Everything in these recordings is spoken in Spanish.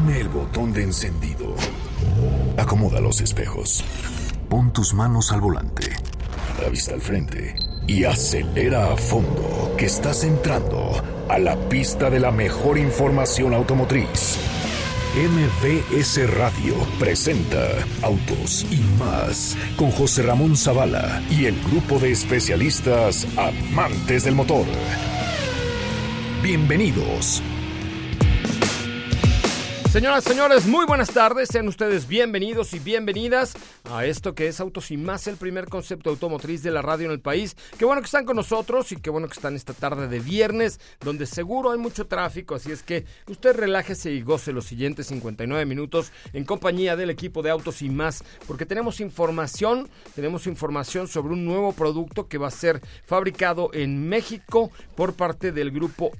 Oprime el botón de encendido. Acomoda los espejos. Pon tus manos al volante. La vista al frente. Y acelera a fondo, que estás entrando a la pista de la mejor información automotriz. MBS Radio presenta Autos y Más con José Ramón Zavala y el grupo de especialistas amantes del motor. Bienvenidos. Señoras, señores, muy buenas tardes. Sean ustedes bienvenidos y bienvenidas a esto que es Autos y Más, el primer concepto automotriz de la radio en el país. Qué bueno que están con nosotros y qué bueno que están esta tarde de viernes, donde seguro hay mucho tráfico, así es que usted relájese y goce los siguientes 59 minutos en compañía del equipo de Autos y Más, porque tenemos información sobre un nuevo producto que va a ser fabricado en México por parte del grupo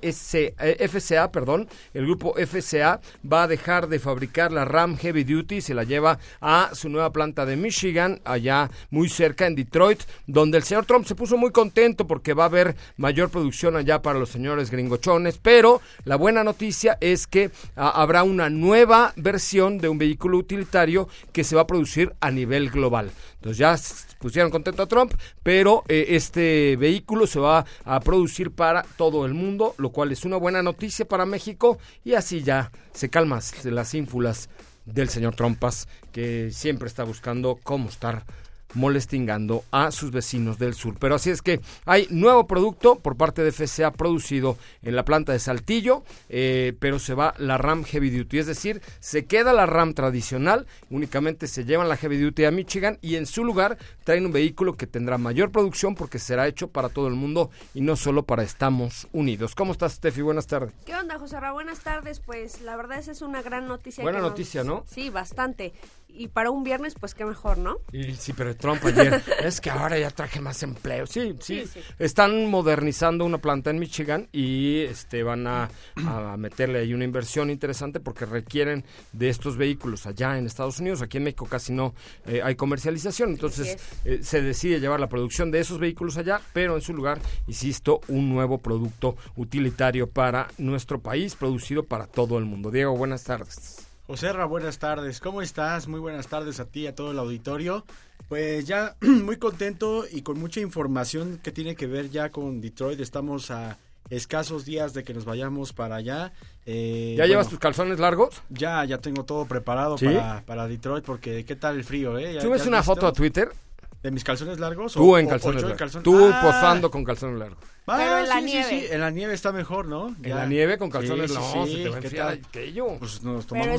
FCA. El grupo FCA va a dejar de fabricar la Ram Heavy Duty, se la lleva a su nueva planta de Michigan, allá muy cerca en Detroit, donde el señor Trump se puso muy contento porque va a haber mayor producción allá para los señores gringochones, pero la buena noticia es que habrá una nueva versión de un vehículo utilitario que se va a producir a nivel global. Entonces ya pusieron contento a Trump, pero este vehículo se va a producir para todo el mundo, lo cual es una buena noticia para México, y así ya se calman las ínfulas del señor Trumpas, que siempre está buscando cómo estar molestingando a sus vecinos del sur. Pero así es que hay nuevo producto por parte de FCA producido en la planta de Saltillo, pero se va la Ram Heavy Duty, es decir, se queda la Ram tradicional, únicamente se llevan la Heavy Duty a Michigan y en su lugar traen un vehículo que tendrá mayor producción porque será hecho para todo el mundo y no solo para Estados Unidos. ¿Cómo estás, Steffi? Buenas tardes. ¿Qué onda, José Ra? Buenas tardes. Pues la verdad esa es una gran noticia. Buena noticia, ¿no? Sí, bastante. Y para un viernes, pues qué mejor, ¿no? Y sí, pero Trump ayer, es que ahora ya traje más empleo. Sí. Están modernizando una planta en Michigan y van a meterle ahí una inversión interesante porque requieren de estos vehículos allá en Estados Unidos. Aquí en México casi no hay comercialización, entonces se decide llevar la producción de esos vehículos allá, pero en su lugar, insisto, un nuevo producto utilitario para nuestro país, producido para todo el mundo. Diego, buenas tardes. José Ra, buenas tardes. ¿Cómo estás? Muy buenas tardes a ti y a todo el auditorio. Pues ya muy contento y con mucha información que tiene que ver ya con Detroit. Estamos a escasos días de que nos vayamos para allá. ¿Ya llevas tus calzones largos? Ya tengo todo preparado, ¿sí? para Detroit, porque ¿qué tal el frío? ¿Subes una foto a Twitter? ¿De mis calzones largos? Tú en calzones largos. Tú posando con calzones largos. Pero en la nieve. Sí, en la nieve está mejor, ¿no? En la nieve con calzones largos. Sí, se te va a enfriar aquello. Pues nos tomamos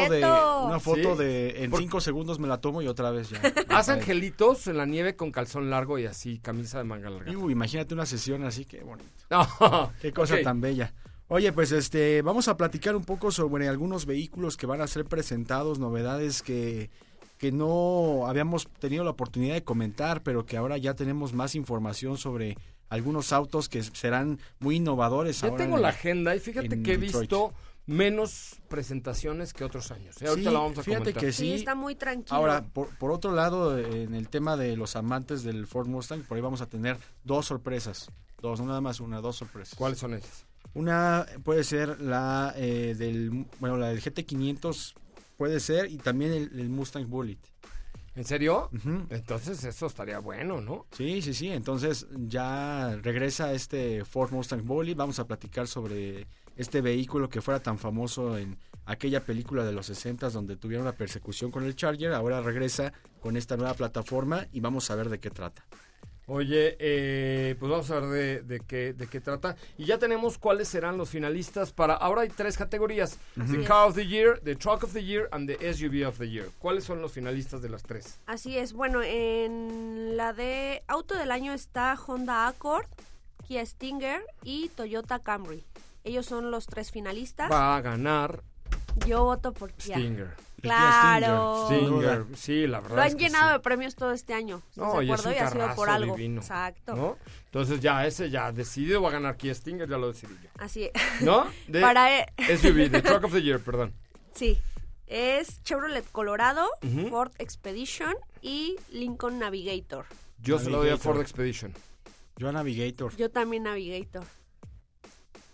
una foto de en 5 segundos me la tomo y otra vez ya. Haz angelitos en la nieve con calzón largo y así, camisa de manga larga. Imagínate una sesión así, qué bonito. No. Qué cosa tan bella. Oye, pues vamos a platicar un poco sobre algunos vehículos que van a ser presentados, novedades que no habíamos tenido la oportunidad de comentar, pero que ahora ya tenemos más información sobre algunos autos que serán muy innovadores. Ya tengo la agenda y fíjate que he visto menos presentaciones que otros años. Ahorita la vamos a comentar. Que sí, está muy tranquilo. Ahora, por otro lado, en el tema de los amantes del Ford Mustang, por ahí vamos a tener dos sorpresas. No nada más dos sorpresas. ¿Cuáles son ellas? Una puede ser la del GT500, puede ser, y también el Mustang Bullitt. ¿En serio? Uh-huh. Entonces eso estaría bueno, ¿no? Sí. Entonces ya regresa Ford Mustang Bullitt. Vamos a platicar sobre este vehículo que fuera tan famoso en aquella película de los 60s donde tuvieron la persecución con el Charger. Ahora regresa con esta nueva plataforma y vamos a ver de qué trata. Oye, pues vamos a ver de qué trata. Y ya tenemos cuáles serán los finalistas para... Ahora hay 3 categorías. Uh-huh. The Car of the Year, The Truck of the Year and The SUV of the Year. ¿Cuáles son los finalistas de las 3? Así es. Bueno, en la de Auto del Año está Honda Accord, Kia Stinger y Toyota Camry. Ellos son los 3 finalistas. Va a ganar... Yo voto por Kia. Stinger. Claro. Stinger, sí, la verdad. Lo han llenado de premios todo este año. No, y es un y ha sido por algo. Divino, exacto. ¿no? Entonces ese ya decidido va a ganar Kia Stinger, ya lo decidí yo. Así es. ¿No? Para SUV, The Truck of the Year, perdón. Sí. Es Chevrolet Colorado, uh-huh. Ford Expedition y Lincoln Navigator. Yo se lo doy a Ford Expedition. Yo a Navigator. Yo también Navigator.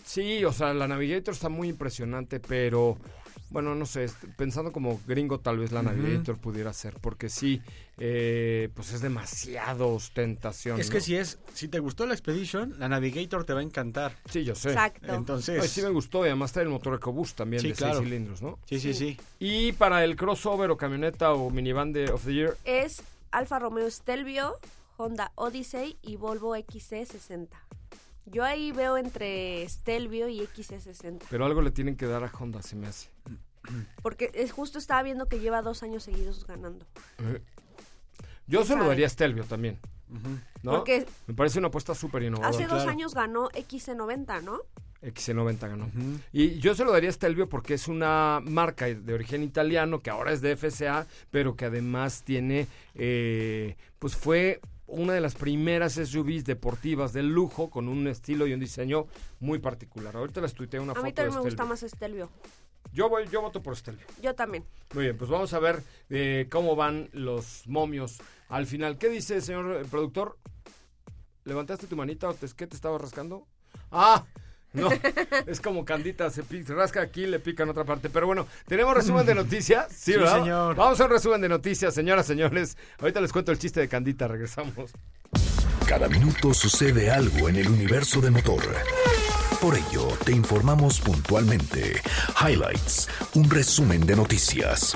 Sí, o sea, la Navigator está muy impresionante, pero bueno, no sé, pensando como gringo tal vez la Navigator pudiera ser, porque sí, pues es demasiado ostentación. Es ¿no? que si te gustó la Expedition, la Navigator te va a encantar. Sí, yo sé. Exacto. Entonces, Sí me gustó, y además trae el motor EcoBoost también Sí, de claro. 6 cilindros, ¿no? sí. Y para el crossover o camioneta o minivan de of the year, Es Alfa Romeo Stelvio, Honda Odyssey y Volvo XC60. Yo ahí veo entre Stelvio y XC60. pero algo le tienen que dar a Honda, se me hace. Porque justo estaba viendo que lleva 2 años seguidos ganando. Yo se lo sabe? daría a Stelvio también, ¿no? Porque Me parece una apuesta súper innovadora. hace 2 claro. años ganó XC90, ¿no? XC90 ganó. Y yo se lo daría a Stelvio porque es una marca de origen italiano que ahora es de FCA, pero que además tiene, pues fue una de las primeras SUVs deportivas de lujo con un estilo y un diseño muy particular. Ahorita les tuiteé una A foto mí de también me gusta Stelvio. más Stelvio. Yo voto por Stelvio. Yo también. Muy bien, pues vamos a ver cómo van los momios al final. ¿Qué dice, señor productor? ¿Levantaste tu manita o qué te estabas rascando? ¡Ah! No, es como Candita, se rasca aquí, le pica en otra parte. Pero bueno, ¿tenemos resumen de noticias? Sí, Sí, ¿verdad? señor. Vamos a un resumen de noticias, señoras, señores. Ahorita les cuento el chiste de Candita, regresamos. Cada minuto sucede algo en el universo de motor. Por ello, te informamos puntualmente. Highlights, un resumen de noticias.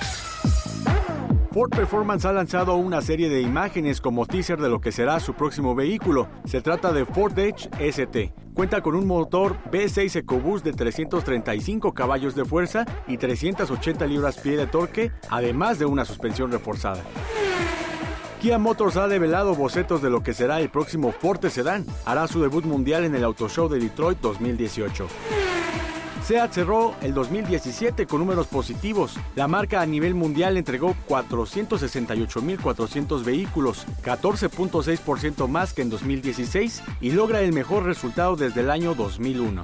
Ford Performance ha lanzado una serie de imágenes como teaser de lo que será su próximo vehículo. Se trata de Ford Edge ST. Cuenta con un motor V6 EcoBoost de 335 caballos de fuerza y 380 libras-pie de torque, además de una suspensión reforzada. Kia Motors ha develado bocetos de lo que será el próximo Forte Sedán. Hará su debut mundial en el Auto Show de Detroit 2018. SEAT cerró el 2017 con números positivos. La marca a nivel mundial entregó 468.400 vehículos, 14.6% más que en 2016 y logra el mejor resultado desde el año 2001.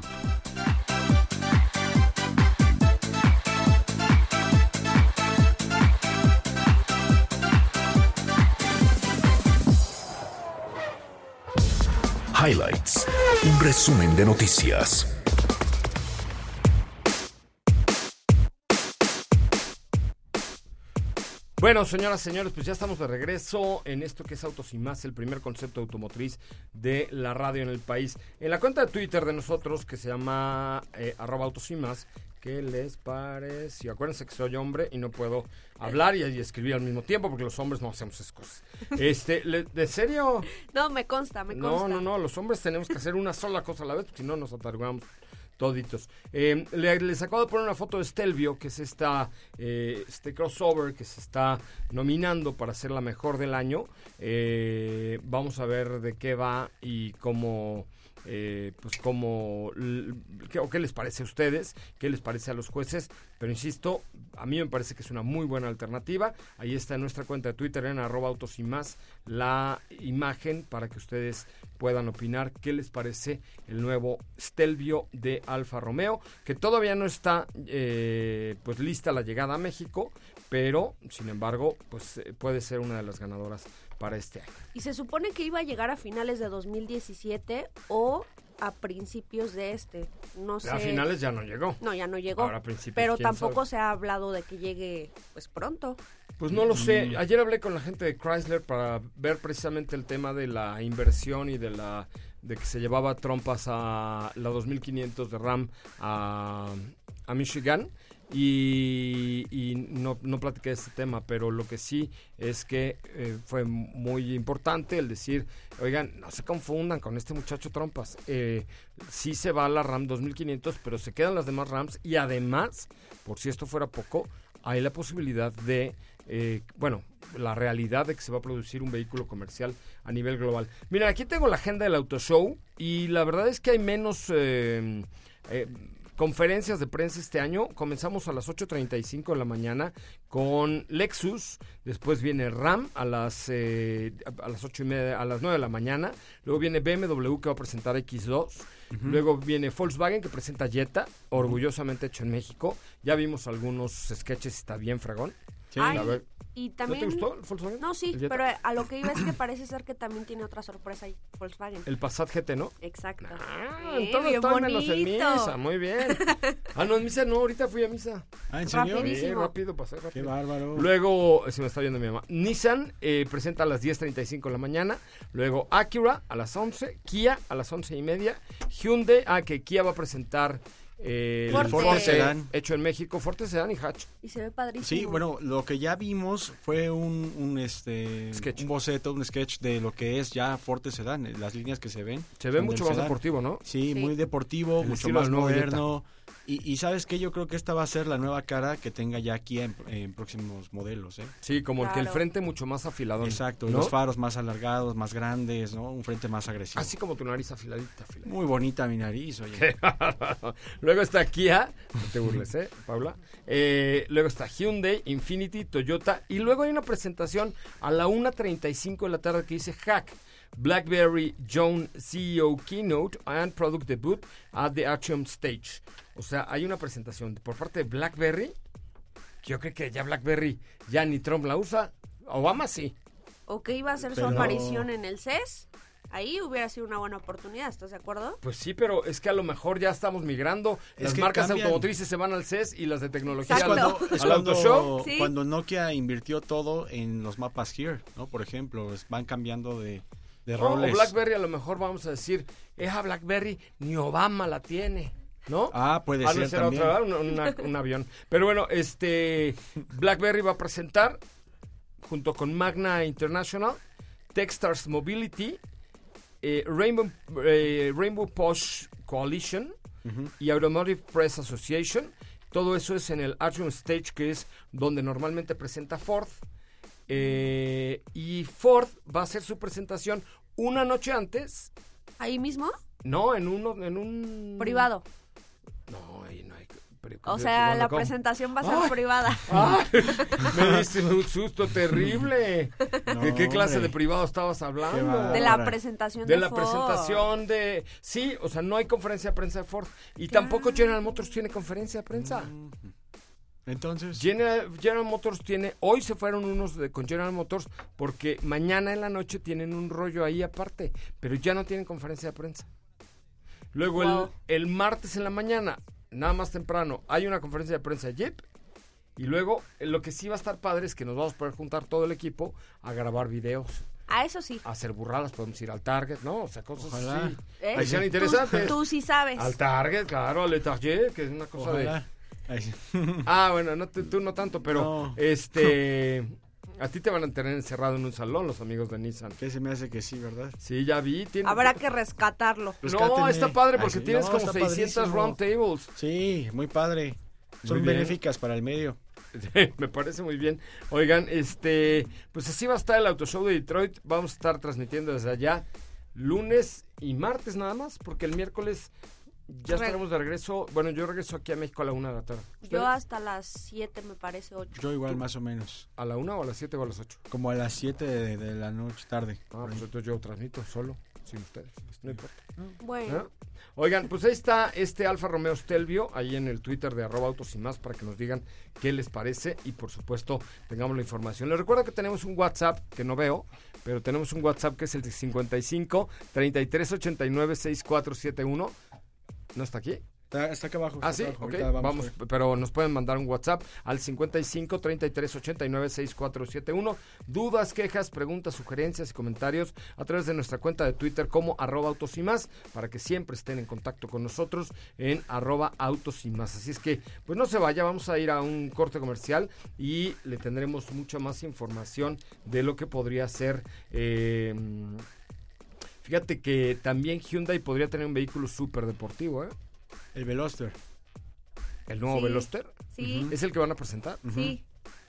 Highlights, un resumen de noticias. Bueno, señoras, señores, pues ya estamos de regreso en esto que es Autos y Más, el primer concepto automotriz de la radio en el país. En la cuenta de Twitter de nosotros, que se llama @Autos y Más, ¿qué les parece? Acuérdense que soy hombre y no puedo hablar y escribir al mismo tiempo porque los hombres no hacemos esas cosas. ¿De serio? No, me consta. No, los hombres tenemos que hacer una sola cosa a la vez, porque si no nos atarugamos toditos. Les acabo de poner una foto de Stelvio, que es este crossover que se está nominando para ser la mejor del año. Vamos a ver de qué va y cómo... qué les parece a ustedes, qué les parece a los jueces, pero insisto, a mí me parece que es una muy buena alternativa. Ahí está en nuestra cuenta de Twitter en @Autos y Más la imagen para que ustedes puedan opinar qué les parece el nuevo Stelvio de Alfa Romeo, que todavía no está pues lista la llegada a México, pero sin embargo pues puede ser una de las ganadoras para este año. Y se supone que iba a llegar a finales de 2017 o a principios de no sé. A finales ya no llegó. No, ya no llegó. Ahora a principios, pero ¿quién tampoco sabe? se ha hablado de que llegue pues pronto. Pues no lo sé. Ayer hablé con la gente de Chrysler para ver precisamente el tema de la inversión y de que se llevaba trompas a la 2500 de Ram a Michigan. Y no platiqué de este tema, pero lo que sí es que fue muy importante el decir, oigan, no se confundan con este muchacho trompas, sí se va a la Ram 2500, pero se quedan las demás Rams y además, por si esto fuera poco, hay la posibilidad de, la realidad de que se va a producir un vehículo comercial a nivel global. Mira, aquí tengo la agenda del Auto Show y la verdad es que hay menos... conferencias de prensa este año. Comenzamos a las 8:35 de la mañana con Lexus, después viene Ram a las 8:30, a las 9 de la mañana, luego viene BMW que va a presentar X2, luego viene Volkswagen que presenta Jetta, orgullosamente hecho en México. Ya vimos algunos sketches, está bien fregón. Sí. Ay, A ver, y ¿no también... te gustó el Volkswagen? No, sí, ¿El Jetta? pero a lo que iba es que parece ser que también tiene otra sorpresa ahí, Volkswagen. El Passat GT, ¿no? Exacto. Entonces bien estoy menos en bonito. misa, muy bien. No, en misa no, ahorita fui a misa. ¿En serio? Rapidísimo. Sí, rápido, pasé Qué rápido. bárbaro. Luego, se me está viendo mi mamá, Nissan presenta a las 10:35 de la mañana, luego Acura a las 11, Kia a las 11:30, Hyundai, que Kia va a presentar el Forte. Forte Sedán. hecho en México, Forte Sedán y Hatch. Y se ve padrísimo. Sí, bueno, lo que ya vimos fue un Sketch. un boceto, un sketch de lo que es ya Forte Sedán, las líneas que se ven. Se ve son mucho del más sedán. deportivo, ¿no? Sí, Sí. muy deportivo, El mucho estilo más del nuevo moderno. Y ¿sabes qué? Yo creo que esta va a ser la nueva cara que tenga ya aquí en próximos modelos, ¿eh? Sí, como el que el Claro. frente mucho más afilado. Exacto, ¿no? los faros más alargados, más grandes, ¿no? Un frente más agresivo. Así como tu nariz afiladita. Muy bonita mi nariz, oye. Luego está Kia, no te burles, Paula? Luego está Hyundai, Infiniti, Toyota. Y luego hay una presentación a la 1:35 de la tarde que dice Hack. BlackBerry Joan CEO Keynote and Product Debut at the Atrium Stage. O sea, hay una presentación por parte de BlackBerry. Yo creo que ya BlackBerry ya ni Trump la usa. Obama sí. O que iba a hacer Pero- su aparición en el CES. Ahí hubiera sido una buena oportunidad, ¿estás de acuerdo? Pues sí, pero es que a lo mejor ya estamos migrando. Es Las que marcas cambian. automotrices se van al CES y las de tecnología Exacto. al, Es al Auto Show. Sí. cuando Nokia invirtió todo en los mapas Here, ¿no? Por ejemplo, van cambiando de O roles. BlackBerry a lo mejor vamos a decir, esa BlackBerry ni Obama la tiene, ¿no? Puede Ah, no, ser esa era también. otra, ¿verdad? Un avión. Pero bueno, BlackBerry va a presentar, junto con Magna International, Techstars Mobility, Rainbow Push Coalition y Automotive Press Association. Todo eso es en el Atrium Stage, que es donde normalmente presenta Ford. Y Ford va a hacer su presentación una noche antes. Ahí mismo, No, en un... privado. No, ahí no hay... O sea, la ¿cómo? presentación va a ser ¡Ay! privada. ¡Ay! Me diste un susto terrible. No, ¿De qué clase hombre. de privado estabas Qué hablando? bárbaro. De la Ahora. presentación De la Ford. presentación de... Sí, o sea, no hay conferencia de prensa de Ford. Y Claro. tampoco General Motors tiene conferencia de prensa. Entonces, General Motors tiene... Hoy se fueron unos con General Motors porque mañana en la noche tienen un rollo ahí aparte. Pero ya no tienen conferencia de prensa. Luego Wow. el martes en la mañana, nada más temprano, hay una conferencia de prensa Jeep. Y luego lo que sí va a estar padre es que nos vamos a poder juntar todo el equipo a grabar videos, Eso sí. a hacer burradas, podemos ir al Target, ¿no? O sea, cosas Ojalá. así. ¿Eh? Ahí sean Tú- interesantes. Tú sí sabes. Al Target, claro, al Target, que es una cosa ojalá. Ay, sí. de... Bueno, no, tú no tanto, pero No. a ti te van a tener encerrado en un salón los amigos de Nissan. Que se me hace que sí, ¿verdad? Sí, ya vi. Habrá que rescatarlo. No, Rescátenme. está padre Ay, porque sí. tienes No, como está 600 padrísimo. round tables. Sí, muy padre. Son Muy bien. benéficas para el medio. Me parece muy bien. Oigan, pues así va a estar el Auto Show de Detroit. Vamos a estar transmitiendo desde allá lunes y martes nada más, porque el miércoles ya estaremos de regreso. Bueno, yo regreso aquí a México a la 1 de la tarde. Yo hasta las 7 me parece, 8. Yo igual más o menos. ¿A la 1 o a las 7 o a las 8? Como a las 7 de la noche, tarde. Pues entonces yo transmito solo, sin ustedes. No importa. Bueno, ¿No? Oigan, pues ahí está Alfa Romeo Stelvio, ahí en el Twitter de @autos y más, para que nos digan qué les parece y por supuesto tengamos la información. Les recuerdo que tenemos un WhatsApp que no veo, pero tenemos un WhatsApp que es el de 55 33 89 6471. ¿No está aquí? Está acá abajo. Ah, está sí, acá abajo. ok. Ahorita Vamos, a ver. pero nos pueden mandar un WhatsApp al 55 33 89 6471. Dudas, quejas, preguntas, sugerencias y comentarios a través de nuestra cuenta de Twitter como @autos y más, para que siempre estén en contacto con nosotros en @autos y más. Así es que, pues no se vaya, vamos a ir a un corte comercial y le tendremos mucha más información de lo que podría ser. Fíjate que también Hyundai podría tener un vehículo súper deportivo, ¿eh? El Veloster. El nuevo Sí. Veloster. sí, ¿Es el que van a presentar? sí.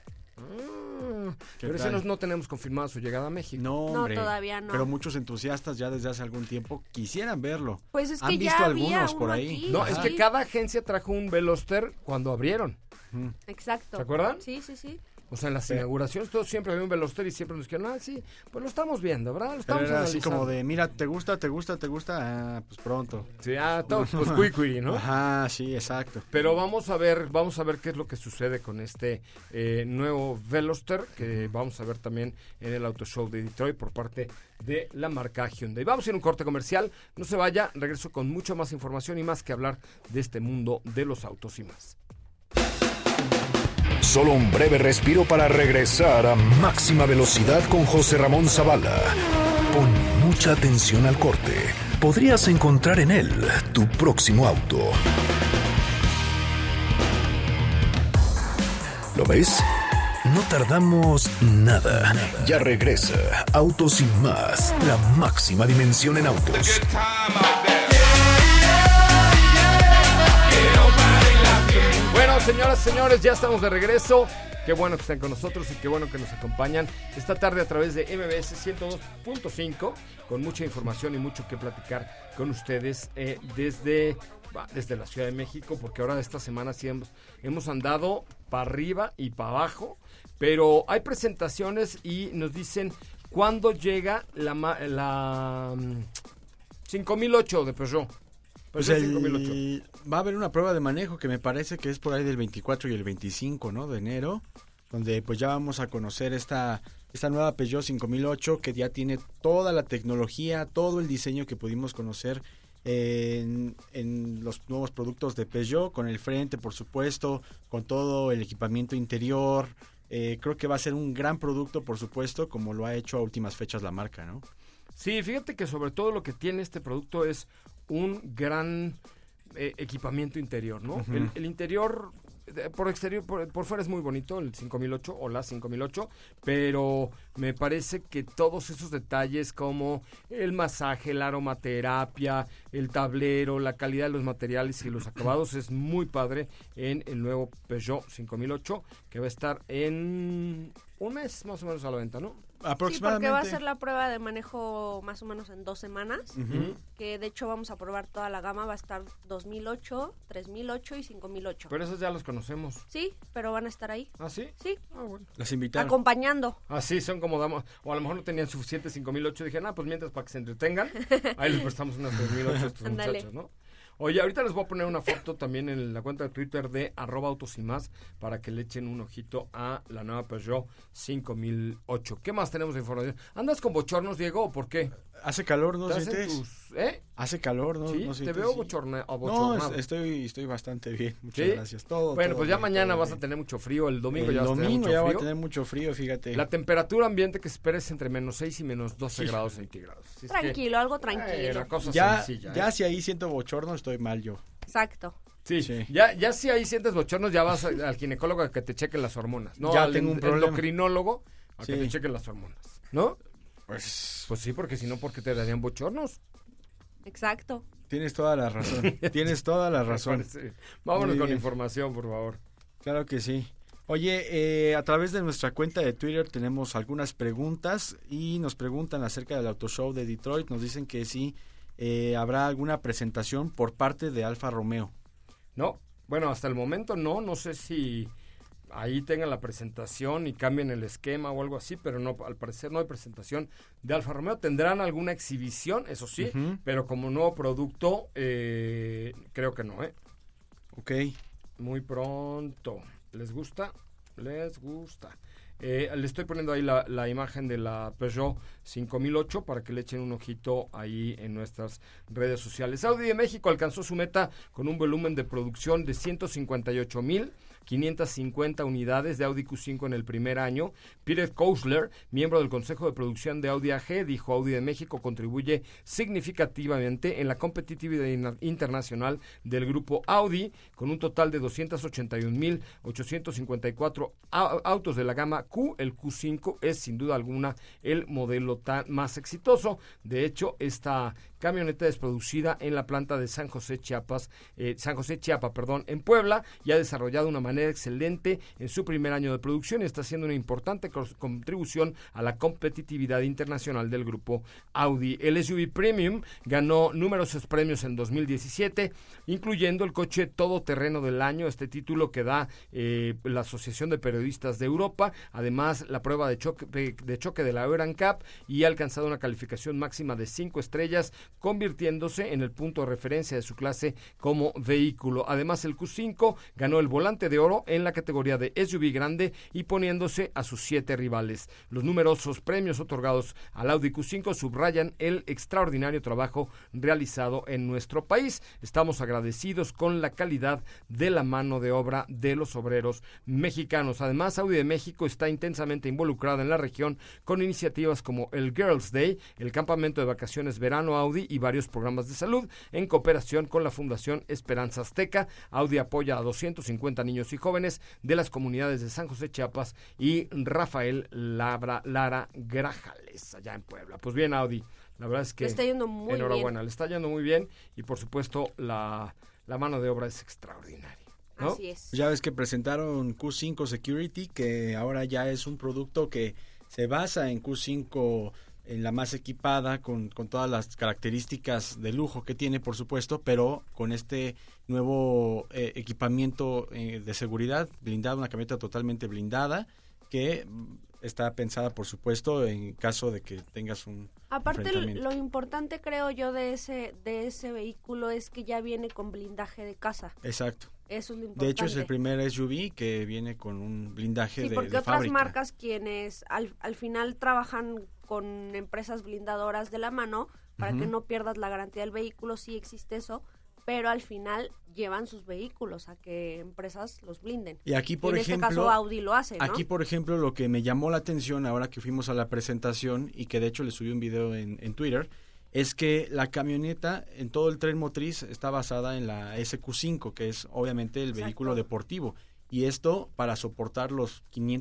¿Qué Pero ese tal? no tenemos confirmada su llegada a México. No, No, hombre. todavía no. Pero muchos entusiastas ya desde hace algún tiempo quisieran verlo. Pues es ¿Han que visto ya algunos había por uno ahí? aquí, No, sí. es que cada agencia trajo un Veloster cuando abrieron. Exacto. ¿Se acuerdan? Sí, sí, sí. O sea, en las inauguraciones todos siempre había un Veloster y siempre nos dijeron, sí, pues lo estamos viendo, ¿verdad? Lo estamos Era analizando. así como de, mira, ¿te gusta? Pues pronto. Sí, todo, pues cuicui, ¿no? Ajá, sí, exacto. Pero vamos a ver qué es lo que sucede con este nuevo Veloster, que vamos a ver también en el Auto Show de Detroit por parte de la marca Hyundai. Vamos a ir a un corte comercial, no se vaya, regreso con mucha más información y más que hablar de este mundo de los autos y más. Solo un breve respiro para regresar a máxima velocidad con José Ramón Zavala. Pon mucha atención al corte. Podrías encontrar en él tu próximo auto. ¿Lo ves? No tardamos nada. Ya regresa Autos y Más, la máxima dimensión en autos. Bueno, señoras y señores, ya estamos de regreso. Qué bueno que están con nosotros y qué bueno que nos acompañan esta tarde a través de MBS 102.5 con mucha información y mucho que platicar con ustedes desde la Ciudad de México, porque ahora esta semana sí hemos andado para arriba y para abajo, pero hay presentaciones y nos dicen cuándo llega la 5008 de Peugeot. Pues va a haber una prueba de manejo que me parece que es por ahí del 24 y el 25, ¿no? De enero, donde pues ya vamos a conocer esta nueva Peugeot 5008 que ya tiene toda la tecnología, todo el diseño que pudimos conocer en los nuevos productos de Peugeot, con el frente, por supuesto, con todo el equipamiento interior. Creo que va a ser un gran producto, por supuesto, como lo ha hecho a últimas fechas la marca, ¿no? Sí, fíjate que sobre todo lo que tiene este producto es un gran equipamiento interior, ¿no? Uh-huh. El interior, por exterior, por fuera es muy bonito, el 5008 o la 5008, pero me parece que todos esos detalles como el masaje, la aromaterapia, el tablero, la calidad de los materiales y los acabados es muy padre en el nuevo Peugeot 5008, que va a estar en un mes más o menos a la venta, ¿no? Aproximadamente. Sí, porque va a ser la prueba de manejo más o menos en 2 semanas, que de hecho vamos a probar toda la gama, va a estar 2008, 3008 y 5008. Pero esos ya los conocemos. Sí, pero van a estar ahí. ¿Ah, sí? Sí. Ah, bueno. Las invitaron. Acompañando. Ah, sí, son como damos, o a lo mejor no tenían suficiente 5008, dije, pues mientras para que se entretengan, ahí les prestamos unas 3008 a estos muchachos, ¿no? Oye, ahorita les voy a poner una foto también en la cuenta de Twitter de @autos y más para que le echen un ojito a la nueva Peugeot 5008. ¿Qué más tenemos de información? ¿Andas con bochornos, Diego, o por qué? Hace calor, ¿no sientes? Hace calor, ¿no? Sí, ¿no te veo bochornado. No, estoy bastante bien, muchas gracias. Todo pues ya bien, mañana vas a tener mucho frío, el domingo ya vas a tener mucho ya frío. va a tener mucho frío, fíjate. La temperatura ambiente que se espera es entre -6 y -12 grados centígrados. Así tranquilo, algo tranquilo. Una cosa ya, sencilla. Ya si ahí siento bochorno, estoy mal yo. Exacto. Sí. Ya si ahí sientes bochornos, ya vas al ginecólogo a que te chequen las hormonas, ¿no? Ya tengo un problema. Endocrinólogo a que te chequen las hormonas, ¿no? Pues sí, porque si no, ¿por qué te darían bochornos? Exacto. Tienes toda la razón. Tienes toda la razón. Vámonos con información, por favor. Claro que sí. Oye, a través de nuestra cuenta de Twitter tenemos algunas preguntas y nos preguntan acerca del Auto Show de Detroit. Nos dicen que sí habrá alguna presentación por parte de Alfa Romeo. No, bueno, hasta el momento no sé si ahí tengan la presentación y cambien el esquema o algo así, pero no, al parecer no hay presentación de Alfa Romeo. Tendrán alguna exhibición, eso sí, pero como nuevo producto, creo que no, Ok. Muy pronto. ¿Les gusta? Les gusta. Le estoy poniendo ahí la imagen de la Peugeot 5008 para que le echen un ojito ahí en nuestras redes sociales. Audi de México alcanzó su meta con un volumen de producción de 158,550 unidades de Audi Q5 en el primer año. Peter Kossler, miembro del Consejo de Producción de Audi AG, dijo: Audi de México contribuye significativamente en la competitividad internacional del grupo Audi, con un total de 281,854 autos de la gama Q. El Q5 es sin duda alguna el modelo más exitoso. De hecho, esta camioneta es producida en la planta de San José Chiapa, en Puebla, y ha desarrollado una manera manera excelente en su primer año de producción y está haciendo una importante contribución a la competitividad internacional del grupo Audi. El SUV Premium ganó numerosos premios en 2017, incluyendo el coche todoterreno del año, este título que da la Asociación de Periodistas de Europa, además la prueba de choque de la Euro-NCAP, y ha alcanzado una calificación máxima de 5 estrellas, convirtiéndose en el punto de referencia de su clase como vehículo. Además, el Q5 ganó el Volante de Oro en la categoría de SUV grande y poniéndose a sus 7 rivales. Los numerosos premios otorgados al Audi Q5 subrayan el extraordinario trabajo realizado en nuestro país. Estamos agradecidos con la calidad de la mano de obra de los obreros mexicanos. Además, Audi de México está intensamente involucrada en la región con iniciativas como el Girls Day, el campamento de vacaciones verano Audi y varios programas de salud en cooperación con la Fundación Esperanza Azteca. Audi apoya a 250 niños y jóvenes de las comunidades de San José, Chiapas y Rafael Lara Grajales, allá en Puebla. Pues bien, Audi, la verdad es que le está yendo muy enhorabuena, bien. le está yendo muy bien y por supuesto la mano de obra es extraordinaria, ¿no? Así es. Ya ves que presentaron Q5 Security, que ahora ya es un producto que se basa en Q5, en la más equipada, con todas las características de lujo que tiene, por supuesto, pero con este nuevo equipamiento de seguridad blindado, una camioneta totalmente blindada, que está pensada, por supuesto, en caso de que tengas un Aparte, enfrentamiento. lo importante, creo yo, de ese vehículo es que ya viene con blindaje de casa. Exacto. Eso es lo importante. De hecho, es el primer SUV que viene con un blindaje Sí, de porque de otras fábrica. marcas quienes al final trabajan con empresas blindadoras de la mano para que no pierdas la garantía del vehículo, sí existe eso, pero al final llevan sus vehículos a que empresas los blinden. Y aquí, por en ejemplo, este caso Audi lo hace, ¿no? Aquí, por ejemplo, lo que me llamó la atención ahora que fuimos a la presentación y que de hecho le subí un video en Twitter, es que la camioneta en todo el tren motriz está basada en la SQ5, que es obviamente el vehículo deportivo. Y esto para soportar los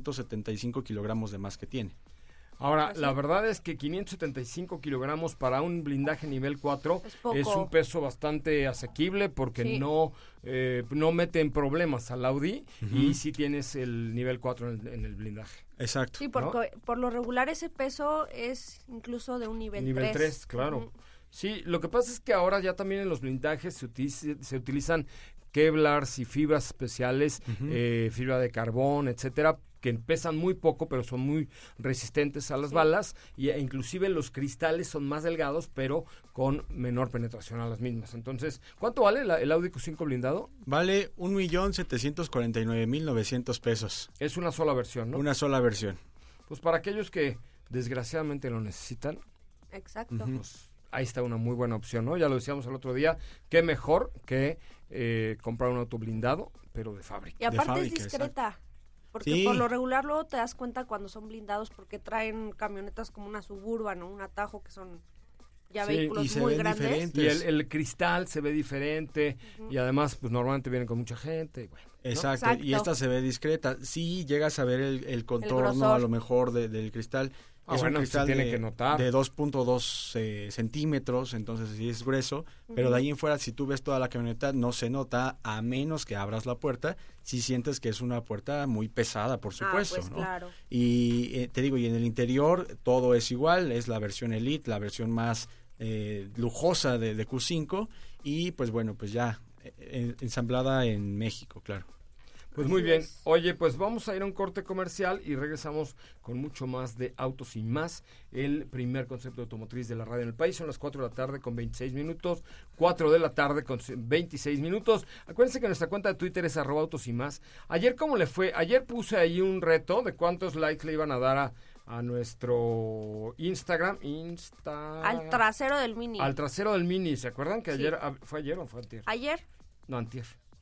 575 kilogramos de más que tiene. Ahora, la verdad es que 575 kilogramos para un blindaje nivel 4 es un peso bastante asequible porque no mete en problemas al Audi y sí tienes el nivel 4 en el blindaje. Exacto. Sí, porque por lo regular ese peso es incluso de un nivel 3. Nivel 3, claro. Sí, lo que pasa es que ahora ya también en los blindajes se utilizan Kevlars y fibras especiales, fibra de carbón, etcétera, que pesan muy poco, pero son muy resistentes a las balas, e inclusive los cristales son más delgados, pero con menor penetración a las mismas. Entonces, ¿cuánto vale el Audi Q5 blindado? Vale 1,749,900 pesos. Es una sola versión, ¿no? Una sola versión. Pues para aquellos que desgraciadamente lo necesitan, Exacto. pues ahí está una muy buena opción, ¿no? Ya lo decíamos el otro día, qué mejor que comprar un auto blindado, pero de fábrica. Y aparte fábrica, es discreta. exacto. Porque Sí. por lo regular luego te das cuenta cuando son blindados porque traen camionetas como una Suburban o un Atajo que son ya Sí, vehículos y se muy ven grandes. diferentes. Y el cristal se ve diferente y además pues normalmente vienen con mucha gente y bueno, ¿no? Exacto. Exacto. Y esta se ve discreta. Sí llegas a ver el contorno grosor. a lo mejor del cristal. Es bueno, un cristal se tiene que notar. de 2.2 centímetros, entonces sí es grueso, pero de ahí en fuera, si tú ves toda la camioneta, no se nota, a menos que abras la puerta, si sientes que es una puerta muy pesada, por supuesto, pues ¿no? claro. Y te digo, y en el interior todo es igual, es la versión Elite, la versión más lujosa de Q5, y pues bueno, pues ya ensamblada en México, claro. Pues muy bien. Oye, pues vamos a ir a un corte comercial y regresamos con mucho más de Autos y Más, el primer concepto automotriz de la radio en el país. Son las 4 de la tarde con 26 minutos, 4 de la tarde con 26 minutos. Acuérdense que nuestra cuenta de Twitter es @Autos y Más. Ayer, ¿cómo le fue? Ayer puse ahí un reto de cuántos likes le iban a dar a nuestro Instagram. Al trasero del Mini. Al trasero del Mini. ¿Se acuerdan que Sí. ayer, fue ayer o fue antier? ¿Ayer? No, antier.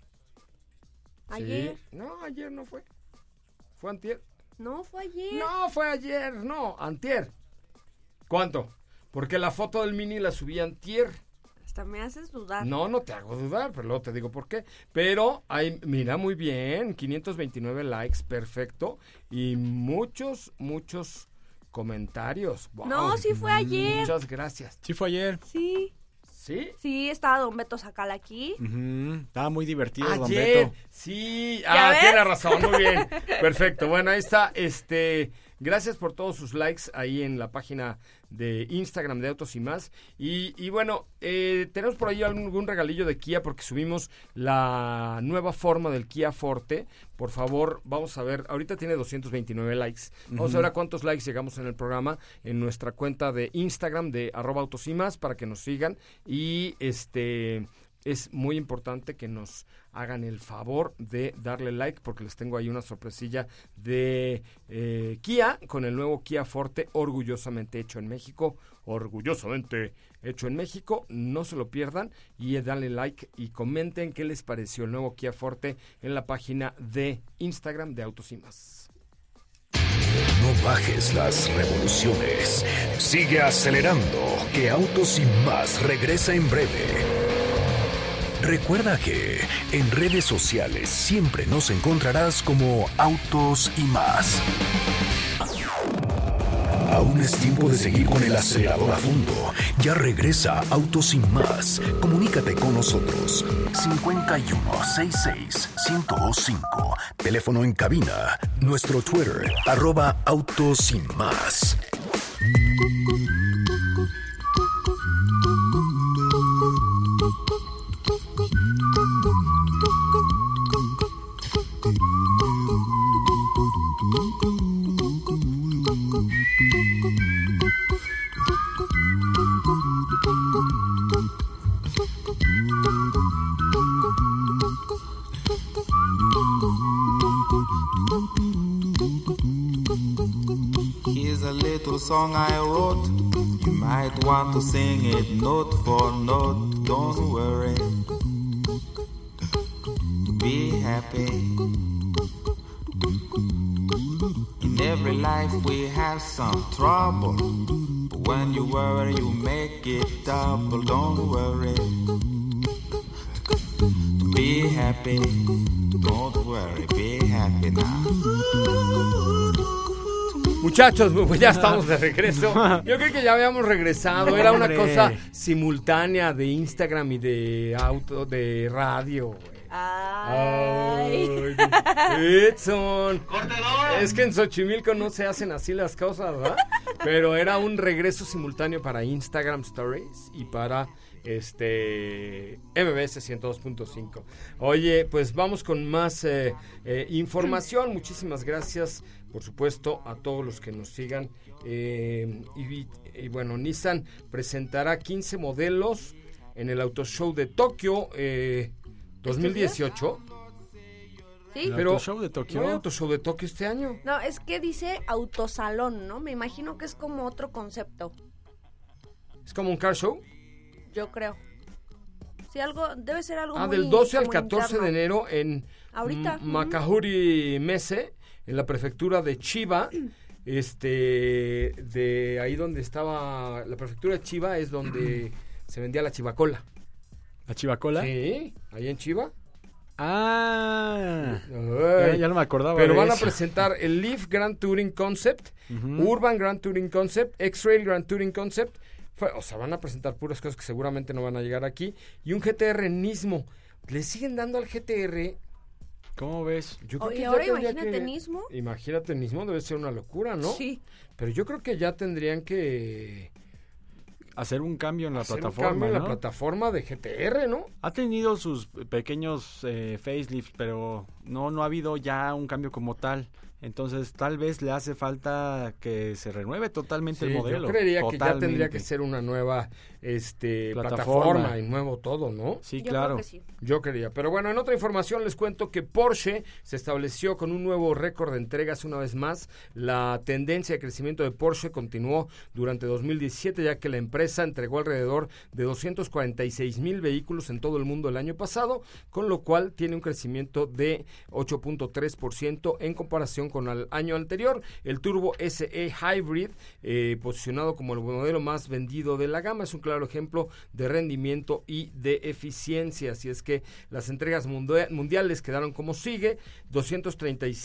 ¿Ayer? Sí. No, ayer no fue. ¿Fue antier? No, fue ayer. No, fue ayer, no, antier. ¿Cuánto? Porque la foto del Mini la subí antier. Hasta me haces dudar. No, no te hago dudar, pero luego te digo por qué. Pero, mira, muy bien, 529 likes, perfecto. Y muchos comentarios. Wow, No, sí fue ayer. Muchas gracias. Sí fue ayer. Sí. ¿Sí? Sí, estaba Don Beto Sacal aquí. Estaba muy divertido, Don Ayer, Beto. sí. ¿Ya Tiene ves? razón, muy bien. Perfecto. Bueno, ahí está. Gracias por todos sus likes ahí en la página de Instagram de Autos y Más. Y bueno, tenemos por ahí algún regalillo de Kia porque subimos la nueva forma del Kia Forte. Por favor, vamos a ver. Ahorita tiene 229 likes. Vamos a ver a cuántos likes llegamos en el programa en nuestra cuenta de Instagram de @autosymas para que nos sigan. Y es muy importante que nos hagan el favor de darle like porque les tengo ahí una sorpresilla de Kia con el nuevo Kia Forte orgullosamente hecho en México. Orgullosamente hecho en México. No se lo pierdan y dale like y comenten qué les pareció el nuevo Kia Forte en la página de Instagram de Autos y Más. No bajes las revoluciones. Sigue acelerando, que Autos y Más regresa en breve. Recuerda que en redes sociales siempre nos encontrarás como Autos y Más. Aún es tiempo de seguir con el acelerador a fondo. Ya regresa Autos y Más. Comunícate con nosotros. 5166-1025. Teléfono en cabina. Nuestro Twitter, @Autos y Más. Here's a little song I wrote. You might want to sing it note for note. Don't worry. Be happy. In every life we have some trouble. But when you worry, you make it double. Don't worry. Be happy. Don't worry. Be happy now. Muchachos, pues ya estamos de regreso. Yo creo que ya habíamos regresado. Era una Hombre. cosa simultánea de Instagram y de radio, güey. Ay. Edson. Es que en Xochimilco no se hacen así las cosas, ¿verdad? Pero era un regreso simultáneo para Instagram Stories y para MBS 102.5. Oye, pues vamos con más información. Muchísimas gracias, por supuesto, a todos los que nos sigan. Y bueno, Nissan presentará 15 modelos en el Auto Show de Tokio 2018. ¿Sí? Pero Auto Show de Tokio. ¿no hay Auto Show de Tokio este año? No, es que dice autosalón, ¿no? Me imagino que es como otro concepto, ¿Es como un car show? yo creo. Sí, debe ser algo muy Del 12 al como 14 interno. de enero en Ahorita. Makahuri Messe, en la prefectura de Chiba. De ahí donde estaba la prefectura de Chiba es donde se vendía la chivacola. ¿La Chivacola? Sí, ahí en Chiba. Ah. Ay. Ya no me acordaba. Pero de van a eso. presentar el Leaf Grand Touring Concept, Urban Grand Touring Concept, X-Trail Grand Touring Concept. O sea, van a presentar puras cosas que seguramente no van a llegar aquí. Y un GTR Nismo. ¿Le siguen dando al GTR? ¿Cómo ves? Yo creo Oye, que ya ahora tendría imagínate que- Nismo. Imagínate Nismo, debe ser una locura, ¿no? Sí. Pero yo creo que ya tendrían que Hacer un cambio en la hacer un plataforma, cambio en ¿no? la plataforma de GTR, ¿no? Ha tenido sus pequeños facelifts, pero no ha habido ya un cambio como tal. Entonces, tal vez le hace falta que se renueve totalmente el Sí, modelo. yo creería que ya Totalmente. tendría que ser una nueva plataforma Plataforma. y nuevo todo, ¿no? Sí, Yo claro. creo que sí. Yo quería. Pero bueno, en otra información les cuento que Porsche se estableció con un nuevo récord de entregas una vez más. La tendencia de crecimiento de Porsche continuó durante 2017, ya que la empresa entregó alrededor de 246,000 vehículos en todo el mundo el año pasado, con lo cual tiene un crecimiento de 8.3% en comparación con el año anterior. El Turbo SE Hybrid, posicionado como el modelo más vendido de la gama, es un claro ejemplo de rendimiento y de eficiencia. Así es que las entregas mundiales quedaron como sigue: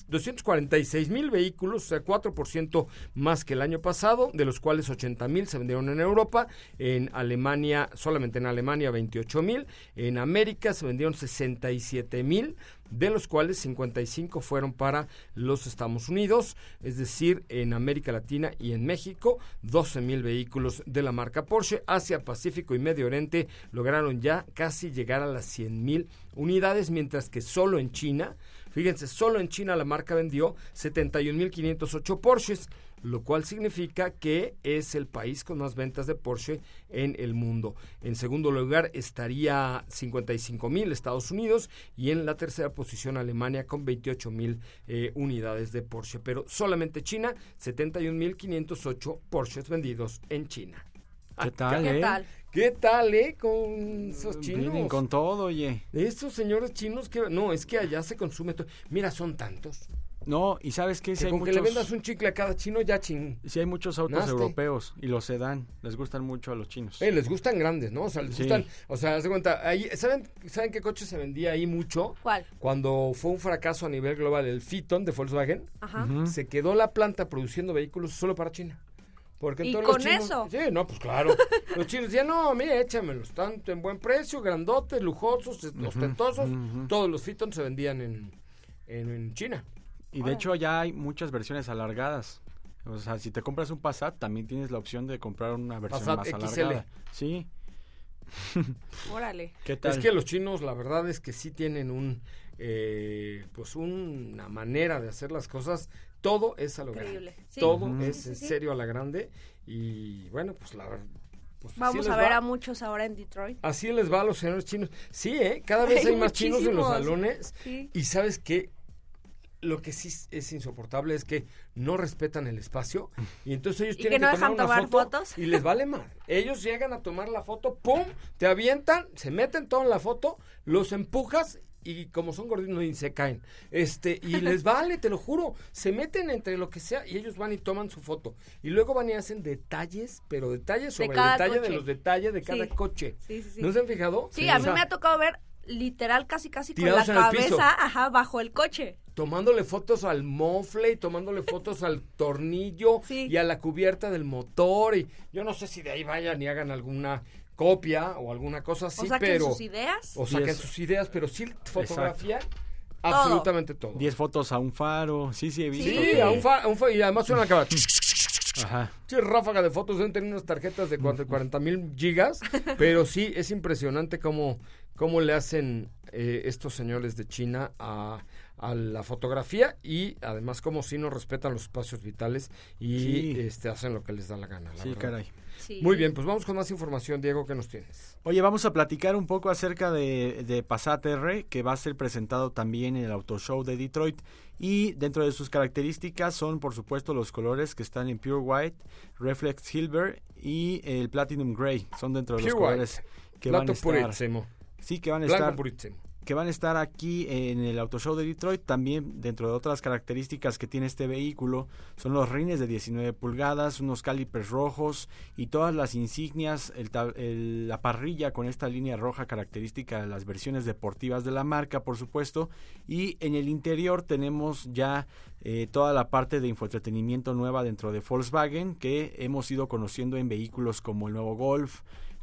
246,000 vehículos, o sea, 4% más que el año pasado, de los cuales 80,000 se vendieron en Europa, en Alemania, solamente en Alemania 28,000, en América se vendieron 67,000, de los cuales 55 fueron para los Estados Unidos, es decir, en América Latina y en México, 12,000 vehículos de la marca Porsche. Asia, Pacífico y Medio Oriente lograron ya casi llegar a las 100,000 unidades, mientras que solo en China, fíjense, solo en China la marca vendió 71,508 Porsches, lo cual significa que es el país con más ventas de Porsche en el mundo. En segundo lugar estaría 55,000 Estados Unidos y en la tercera posición Alemania con 28,000 unidades de Porsche. Pero solamente China, 71,508 Porsches vendidos en China. ¿Qué tal, ¿Qué tal? ¿Qué tal, con esos chinos? Vienen con todo, oye. Estos señores chinos que... No, es que allá se consume todo. Mira, son tantos. No, y ¿sabes qué? Que con que le vendas un chicle a cada chino, ya Sí hay muchos autos Naste. europeos y los sedán. Les gustan mucho a los chinos. les gustan grandes, ¿no? O sea, les Sí. gustan... O sea, haz de cuenta, ahí, ¿saben qué coche se vendía ahí mucho? ¿Cuál? Cuando fue un fracaso a nivel global el Phaeton de Volkswagen, Ajá. se quedó la planta produciendo vehículos solo para China. Porque ¿Y todos con los chinos, eso? Sí, no, pues claro. Los chinos decían, no, mira, échamelos, están en buen precio, grandotes, lujosos, ostentosos. Todos los Phaeton se vendían en China. Y de hecho ya hay muchas versiones alargadas. O sea, si te compras un Passat, también tienes la opción de comprar una versión Passat más XL. alargada. Sí. Órale. ¿Qué tal? Es que los chinos, la verdad es que sí tienen pues una manera de hacer las cosas. Todo es a lo Increíble. grande. Sí. Todo Ujú. es Sí, en sí. serio a la grande. Y bueno, pues la verdad. Pues, Vamos así a les ver va. a muchos ahora en Detroit. Así les va a los señores chinos. Sí, cada vez hay más chinos en los muchísimos. salones. Sí. Y ¿sabes qué? Lo que sí es insoportable es que no respetan el espacio y entonces ellos ¿Y tienen que no que tomar dejan una tomar foto fotos? y les vale mal. Ellos llegan a tomar la foto, ¡pum! Te avientan, se meten todo en la foto, los empujas y como son gorditos y se caen. Y les vale, te lo juro, se meten entre lo que sea y ellos van y toman su foto. Y luego van y hacen detalles, pero detalles sobre cada detalle de coche. los detalles de cada Sí. coche. Sí, sí, sí. ¿No se han fijado? Sí, O a mí sea, me ha tocado ver literal casi con la Tirados en el piso. cabeza, ajá, bajo el coche. tomándole fotos al mofle y tomándole fotos al tornillo Sí. y a la cubierta del motor y yo no sé si de ahí vayan y hagan alguna copia o alguna cosa así, O saquen pero sus ideas. o saquen Diez. sus ideas, pero sí fotografía Todo. absolutamente todo. 10 fotos a un faro. Sí, he visto. Sí, que- a un y además suena la cámara. Ajá. Sí, ráfaga de fotos, deben tener unas tarjetas de 40,000 gigas, pero sí, es impresionante cómo le hacen estos señores de China a la fotografía y además como si no respetan los espacios vitales y Sí. hacen lo que les da la gana. La Sí, verdad. caray. Sí. Muy bien, pues vamos con más información, Diego, ¿qué nos tienes? Oye, vamos a platicar un poco acerca de Passat R, que va a ser presentado también en el Auto Show de Detroit. Y dentro de sus características son, por supuesto, los colores que están en Pure White, Reflex Silver y el Platinum Gray. Son dentro de los Pure colores White, que van a plato estar. purísimo, Sí, que van a blanco estar. purísimo. Que van a estar aquí en el Auto Show de Detroit. También dentro de otras características que tiene este vehículo son los rines de 19 pulgadas, unos calipers rojos y todas las insignias, la parrilla con esta línea roja característica de las versiones deportivas de la marca, por supuesto. Y en el interior tenemos ya toda la parte de infoentretenimiento nueva dentro de Volkswagen que hemos ido conociendo en vehículos como el nuevo Golf,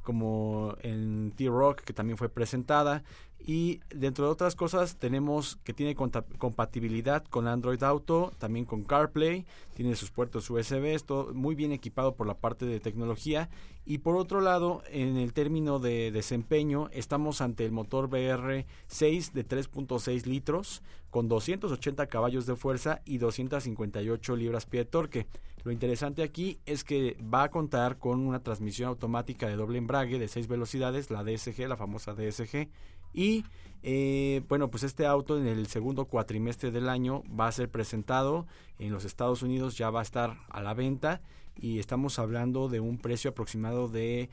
como en T-Rock, que también fue presentada. Y dentro de otras cosas tenemos que tiene compatibilidad con Android Auto, también con CarPlay, tiene sus puertos USB, todo muy bien equipado por la parte de tecnología. Y por otro lado, en el término de desempeño, estamos ante el motor VR6 de 3.6 litros, con 280 caballos de fuerza y 258 libras-pie de torque. Lo interesante aquí es que va a contar con una transmisión automática de doble embrague de 6 velocidades, la DSG, la famosa DSG. Y bueno, pues este auto en el segundo cuatrimestre del año va a ser presentado en los Estados Unidos, ya va a estar a la venta y estamos hablando de un precio aproximado de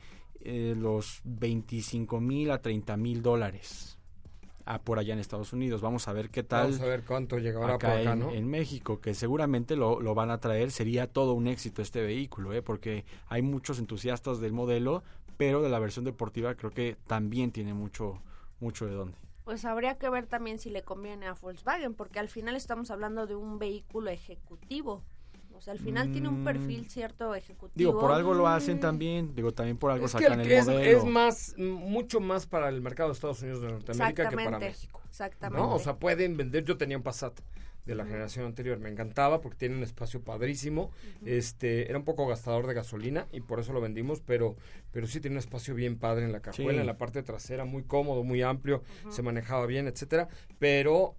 los $25,000 a $30,000 por allá en Estados Unidos. Vamos a ver qué tal. Vamos a ver cuánto llegará por acá, ¿no? En México, que seguramente lo van a traer. Sería todo un éxito este vehículo, porque hay muchos entusiastas del modelo, pero de la versión deportiva creo que también tiene mucho de dónde. Pues habría que ver también si le conviene a Volkswagen, porque al final estamos hablando de un vehículo ejecutivo. O sea, al final tiene un perfil cierto ejecutivo. Digo, por algo lo hacen también. Digo, también por algo Es sacan que el modelo. es mucho más para el mercado de Estados Unidos de Norteamérica que para México. Exactamente. ¿No? O sea, pueden vender. Yo tenía un Passat de la generación anterior, me encantaba porque tiene un espacio padrísimo. Era un poco gastador de gasolina y por eso lo vendimos, pero sí tiene un espacio bien padre en la cajuela, en la parte trasera, muy cómodo, muy amplio, se manejaba bien, etcétera, pero